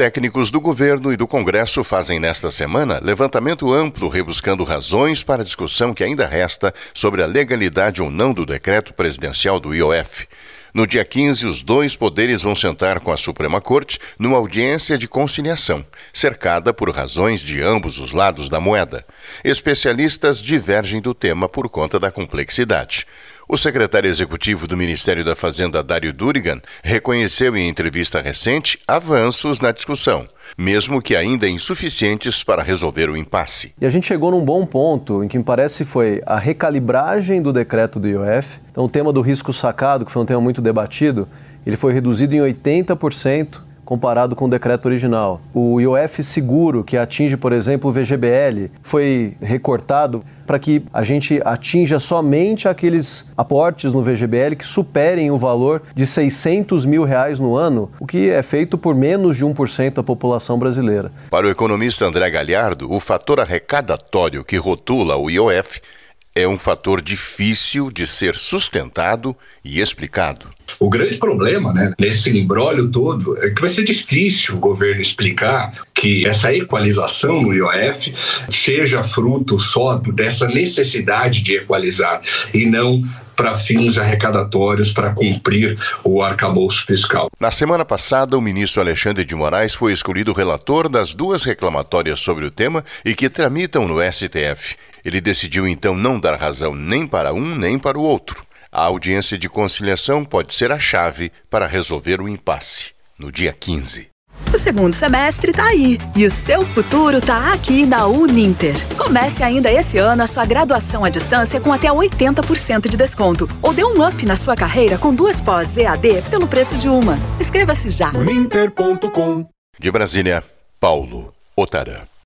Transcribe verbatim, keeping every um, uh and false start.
Técnicos do governo e do Congresso fazem nesta semana levantamento amplo rebuscando razões para a discussão que ainda resta sobre a legalidade ou não do decreto presidencial do I O F. No dia quinze, os dois poderes vão sentar com a Suprema Corte numa audiência de conciliação, cercada por razões de ambos os lados da moeda. Especialistas divergem do tema por conta da complexidade. O secretário executivo do Ministério da Fazenda, Dário Durigan, reconheceu em entrevista recente avanços na discussão, mesmo que ainda insuficientes para resolver o impasse. E a gente chegou num bom ponto, em que me parece foi a recalibragem do decreto do I O F. Então o tema do risco sacado, que foi um tema muito debatido, ele foi reduzido em oitenta por cento comparado com o decreto original. O I O F seguro, que atinge, por exemplo, o V G B L, foi recortado para que a gente atinja somente aqueles aportes no V G B L que superem o valor de seiscentos mil reais no ano, o que é feito por menos de um por cento da população brasileira. Para o economista André Galhardo, o fator arrecadatório que rotula o I O F é um fator difícil de ser sustentado e explicado. O grande problema, né, nesse imbróglio todo é que vai ser difícil o governo explicar que essa equalização no I O F seja fruto só dessa necessidade de equalizar e não para fins arrecadatórios para cumprir o arcabouço fiscal. Na semana passada, o ministro Alexandre de Moraes foi escolhido relator das duas reclamatórias sobre o tema e que tramitam no S T F. Ele decidiu então não dar razão nem para um nem para o outro. A audiência de conciliação pode ser a chave para resolver o impasse, no dia quinze. O segundo semestre tá aí e o seu futuro tá aqui na Uninter. Comece ainda esse ano a sua graduação à distância com até oitenta por cento de desconto ou dê um up na sua carreira com duas pós E A D pelo preço de uma. Inscreva-se já. uninter ponto com. De Brasília, Paulo Otarã.